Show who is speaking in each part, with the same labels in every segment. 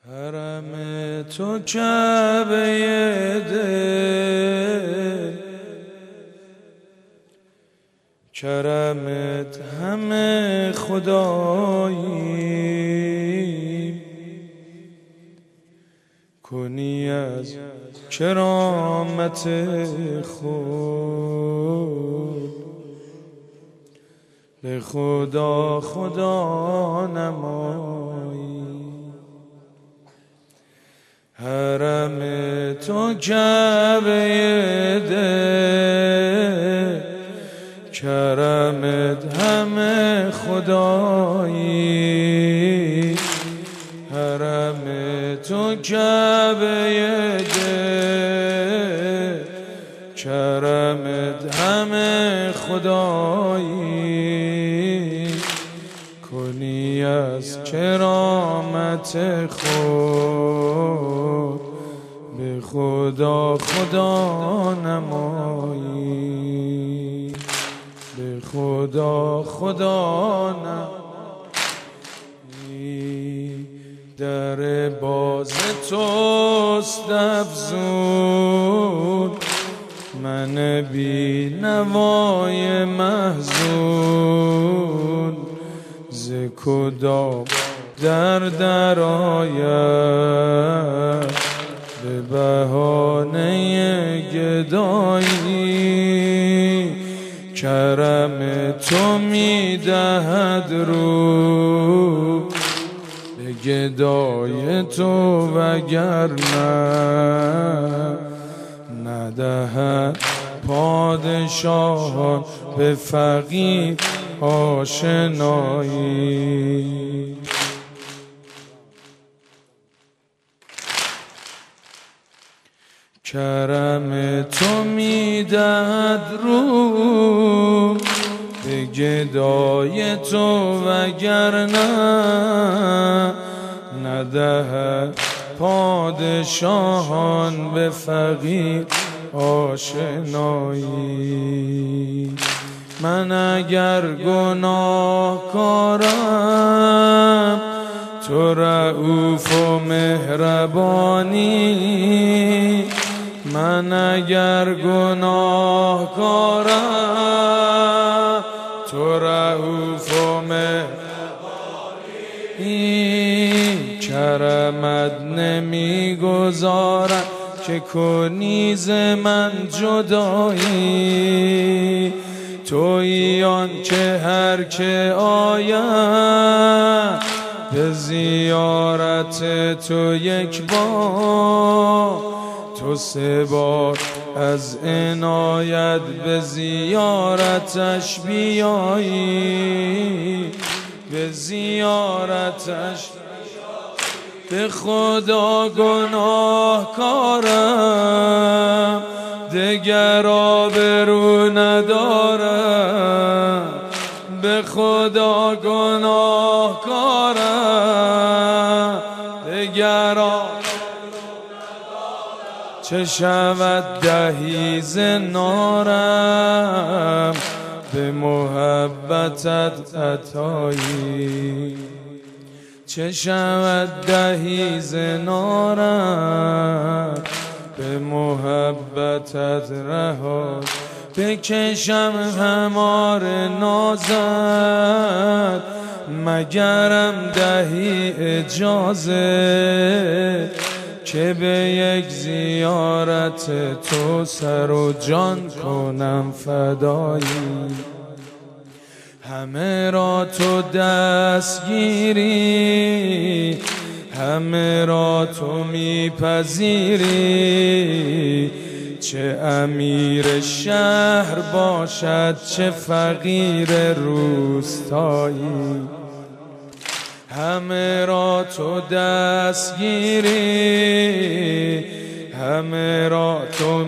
Speaker 1: حرم تو کعبه دل، کرمت همه خدایی، کنی از کرامت خود به خدا خدا نمایی. حرم تو کعبه دل، کرمت همه خدایی، حرم تو کعبه دل، کرمت همه خدایی، کنی از کرامت خود به خدا خدا نمایی، به خدا خدا نمایی. در باز توست افزون، من بی نوای محزون، ز کدام در آید به بهانه گدایی. کرم تو میدهد رو به گدای تو، وگرنه ندهد پادشاهان به فقیر آشنایی. کرم تو میدهد رو به گدای تو، وگرنه ندهد پادشاهان به فقیر آشنایی. من اگر گناهکارم تو رؤوف و مهربانی، من اگر گناهکارم تو رؤوف و مهربانی، کرمت نمیگذارد که کنی ز من جدایی. تویی آن که هر که آید به زیارت تو یک بار، تو 3 بار از عنایت به زیارتش بیایی، به زیارتش. به خدا گناهکارم دگر آبرو ندارم، به خدا گناهکارم دگر چه شود دهی زنارم به محبتت عطایی، چه شود دهی زنارم به محبتت رهایی. بکشم همار نازت مگرم دهی اجازه، که به یک زیارت تو سر و جان کنم فدایی. همه را تو دستگیری، همه را تو میپذیری، چه امیر شهر باشد چه فقیر روستایی. همه را تو دستگیری، همه را تو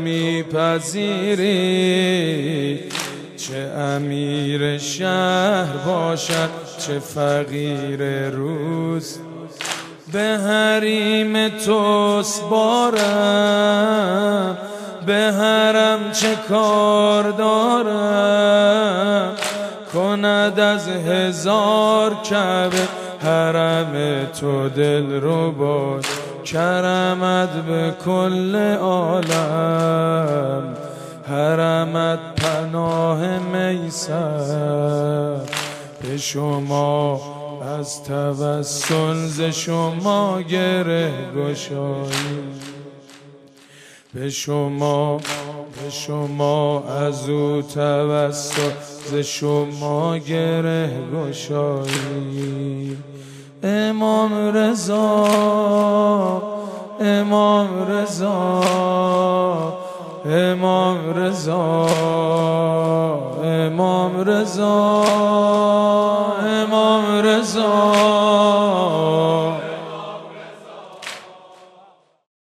Speaker 1: میپذیری، چه امیر شهر باشد چه فقیر روست. به حریم توست بارم، به حرم چه کار دارم، کند از 1000 کعبه حرم تو دل رو باش، کرمت به کل عالم، حرمت پناه میسر به شما، از توسل ز شما گره گشایی، به شما از او توسل ز شما گره گشایی. امام رضا، امام رضا، امام رضا، امام رضا، امام رضا.